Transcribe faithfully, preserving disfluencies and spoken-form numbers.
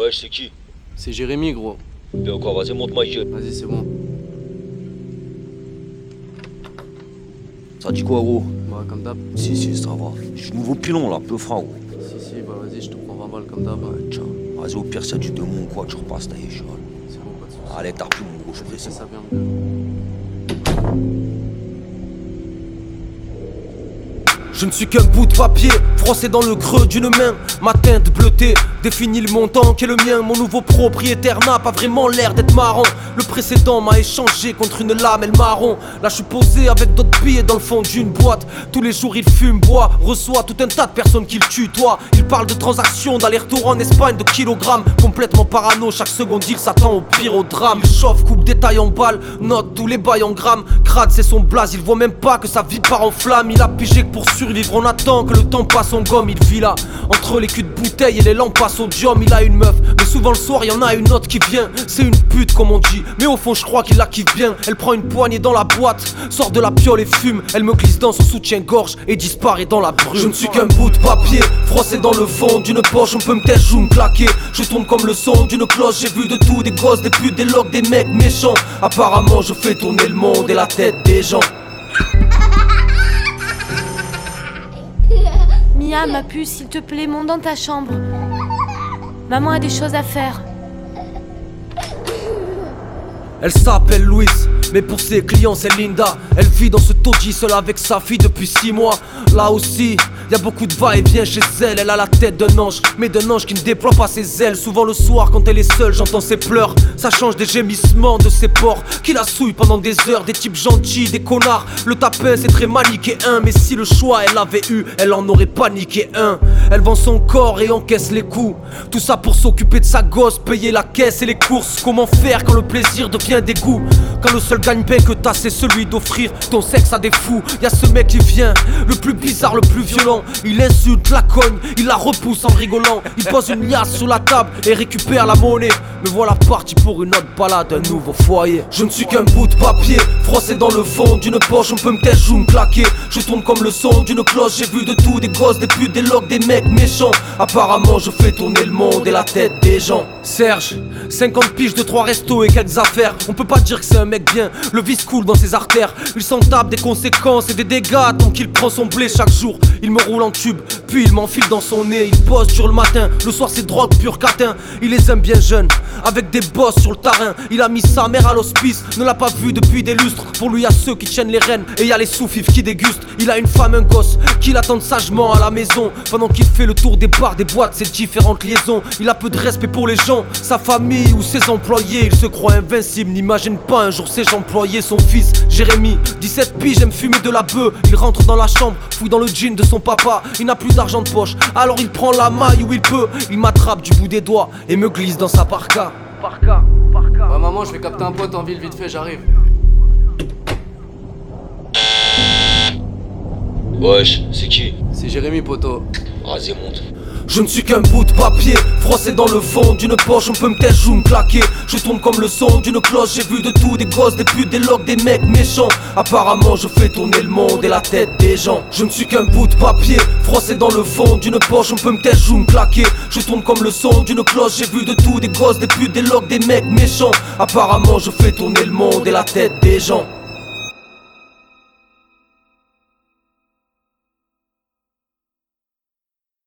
Ouais, c'est qui? C'est Jérémy, gros. Bien quoi, vas-y, monte ma gueule. Vas-y, c'est bon. Ça dit quoi, gros? Bah, comme d'hab. Si, si, ça va. Je suis nouveau pilon, là, peu franc, gros. Si, si, bah vas-y, je te prends vingt balles comme d'hab. Ouais, tiens. Vas-y, au pire, si y a du deux mots ou quoi, tu repasses ta échelle. C'est bon, pas de soucis. Allez, t'as plus, mon gros, je C'est précise. ça vient de... Je ne suis qu'un bout de papier, froissé dans le creux d'une main. Ma teinte bleutée définit le montant qui est le mien. Mon nouveau propriétaire n'a pas vraiment l'air d'être marrant. Le précédent m'a échangé contre une lamelle marron. Là je suis posé avec d'autres billets dans le fond d'une boîte. Tous les jours il fume, boit, reçoit tout un tas de personnes qu'il tutoie. Il parle de transactions, d'aller-retour en Espagne, de kilogrammes. Complètement parano, chaque seconde il s'attend au pire, au drame. Il chauffe, coupe détail en balles, note tous les bails en grammes. Crade c'est son blaze, il voit même pas que sa vie part en flamme. Il a pigé que pour survivre on attend que le temps passe en gomme. Il vit là, entre les culs de bouteille et les lampes à sodium. Il a une meuf, mais souvent le soir y en a une autre qui vient. C'est une pute comme on dit, mais au fond je crois qu'il la kiffe bien. Elle prend une poignée dans la boîte, sort de la piole et fume. Elle me glisse dans son soutien-gorge et disparaît dans la brume. Je ne suis qu'un bout de papier, froissé dans le fond d'une poche. On peut me taire ou me claquer, je tourne comme le son d'une cloche. J'ai vu de tout, des gosses, des putes, des locs, des mecs méchants. Apparemment je fais tourner le monde et la tête des gens. Mia, ma puce, s'il te plaît, monte dans ta chambre. Maman a des choses à faire. Elle s'appelle Louise, mais pour ses clients c'est Linda. Elle vit dans ce taudis seule avec sa fille depuis six mois. Là aussi, y a beaucoup de va-et-vient chez elle. Elle a la tête d'un ange, mais d'un ange qui ne déploie pas ses ailes. Souvent le soir quand elle est seule, j'entends ses pleurs. Ça change des gémissements de ses pores qui la souillent pendant des heures. Des types gentils, des connards. Le tapin c'est très manichéen, mais si le choix elle avait eu, elle en aurait pas niqué un. Elle vend son corps et encaisse les coups. Tout ça pour s'occuper de sa gosse, payer la caisse et les courses. Comment faire quand le plaisir devient dégoût? Quand le seul gagne-pain que t'as c'est celui d'offrir ton sexe à des fous. Y'a ce mec qui vient, le plus bizarre, le plus violent. Il insulte, la cogne, il la repousse en rigolant. Il pose une liasse sur la table et récupère la monnaie. Me voilà parti pour une autre balade, un nouveau foyer. Je ne suis qu'un bout de papier, froissé dans le fond d'une poche. On peut me taire ou me claquer, je tourne comme le son d'une cloche. J'ai vu de tout, des gosses, des putes, des locs, des mecs méchants. Apparemment je fais tourner le monde et la tête des gens. Serge, cinquante piges de trois restos et quelques affaires. On peut pas dire que c'est un mec bien, le vice coule dans ses artères. Il s'en tape des conséquences et des dégâts tant qu'il prend son blé chaque jour. Il me roule en tube, puis il m'enfile dans son nez. Il bosse sur le matin, le soir c'est drogue pure catin. Il les aime bien jeunes, avec des bosses sur le terrain. Il a mis sa mère à l'hospice, ne l'a pas vu depuis des lustres. Pour lui y'a ceux qui tiennent les rênes et y'a les sous-fifs qui dégustent. Il a une femme, un gosse, qui l'attendent sagement à la maison. Pendant qu'il fait le tour des bars, des boîtes, ses différentes liaisons. Il a peu de respect pour les gens, sa famille ou ses employés. Il se croit invincible, n'imagine pas un jour ses employés. Son fils, Jérémy, dix-sept piges, aime fumer de la bœuf. Il rentre dans la chambre, fouille dans le jean de son papa. Il n'a plus d'argent de poche, alors il prend la maille où il peut. Il m'attrape du bout des doigts et me glisse dans sa parka. Parka, parka. Ouais, maman, je vais capter un pote en ville vite fait, j'arrive. Wesh, c'est qui? C'est Jérémy, poto. Vas-y, monte. Je ne suis qu'un bout de papier, froissé dans le fond d'une poche. On peut me taire ou me claquer, je tourne comme le son d'une cloche. J'ai vu de tout, des gosses, des putes, des locs, des mecs méchants. Apparemment je fais tourner le monde et la tête des gens. Je ne suis qu'un bout de papier, froissé dans le fond d'une poche. On peut me taire ou me claquer, je tourne comme le son d'une cloche. J'ai vu de tout, des gosses, des putes, des locs, des mecs méchants. Apparemment je fais tourner le monde et la tête des gens.